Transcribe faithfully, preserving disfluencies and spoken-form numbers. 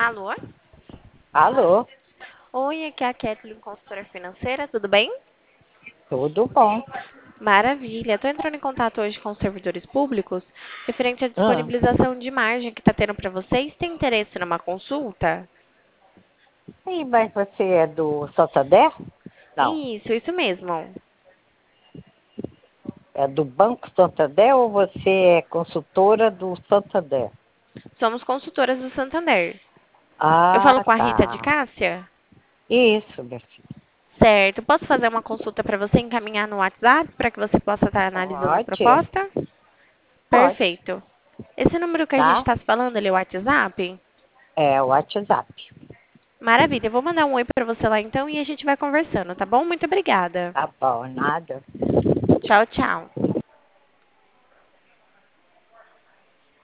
Alô? Alô, Oi, aqui é a Kathleen, consultora financeira, tudo bem? tudo bom? Maravilha. Estou entrando em contato hoje com os servidores públicos referente à Hum. disponibilização de margem que está tendo para vocês. Tem interesse numa consulta? E, mas você é do Santander? Não, Isso, isso mesmo. é do Banco Santander ou você é consultora do Santander? Somos consultoras do Santander. Eu falo Ah, com a Rita de tá. Cássia? Isso, minha filha. Certo. Posso fazer uma consulta para você encaminhar no WhatsApp para que você possa estar analisando a Pode, proposta? pode, Perfeito. Esse número que a gente tá? está se falando, ele é o WhatsApp? É o WhatsApp. Maravilha, eu vou mandar um oi para você lá então e a gente vai conversando, tá bom? Muito obrigada. Tá bom, nada. Tchau, tchau.